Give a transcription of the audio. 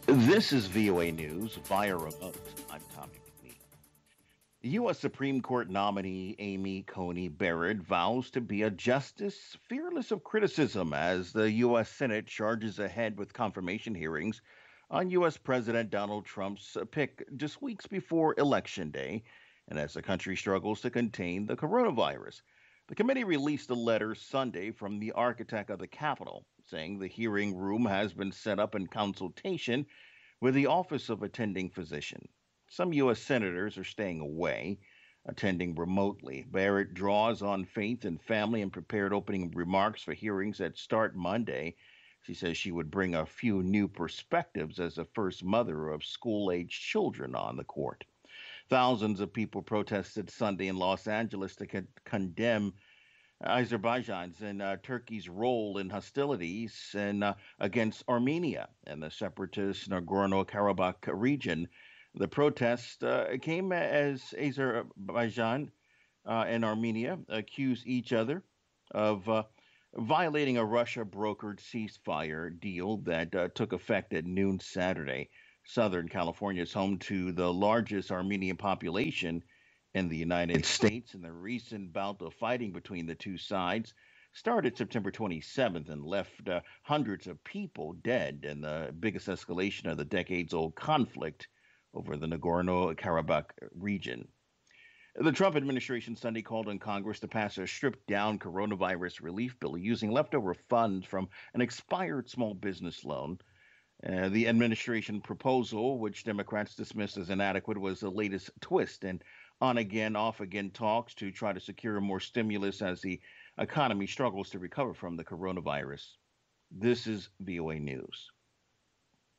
This is VOA News via remote. I'm Tommy McNeil. U.S. Supreme Court nominee Amy Coney Barrett vows to be a justice fearless of criticism as the U.S. Senate charges ahead with confirmation hearings on U.S. President Donald Trump's pick just weeks before Election Day, and as the country struggles to contain the coronavirus. The committee released a letter Sunday from the architect of the Capitol saying the hearing room has been set up in consultation with the Office of Attending Physician. Some U.S. senators are staying away, attending remotely. Barrett draws on faith and family and prepared opening remarks for hearings that start Monday. She says she would bring a few new perspectives as the first mother of school aged children on the court. Thousands of people protested Sunday in Los Angeles to condemn Azerbaijan's and Turkey's role in hostilities against Armenia and the separatist Nagorno Karabakh region. The protest came as Azerbaijan and Armenia accuse each other of violating a Russia brokered ceasefire deal that took effect at noon Saturday. Southern California is home to the largest Armenian population in the United States, and the recent bout of fighting between the two sides started September 27th and left hundreds of people dead in the biggest escalation of the decades old conflict over the Nagorno Karabakh region. The Trump administration Sunday called on Congress to pass a stripped down coronavirus relief bill using leftover funds from an expired small business loan. The administration proposal, which Democrats dismissed as inadequate, was the latest twist in on again, off again talks to try to secure more stimulus as the economy struggles to recover from the coronavirus. This is VOA News.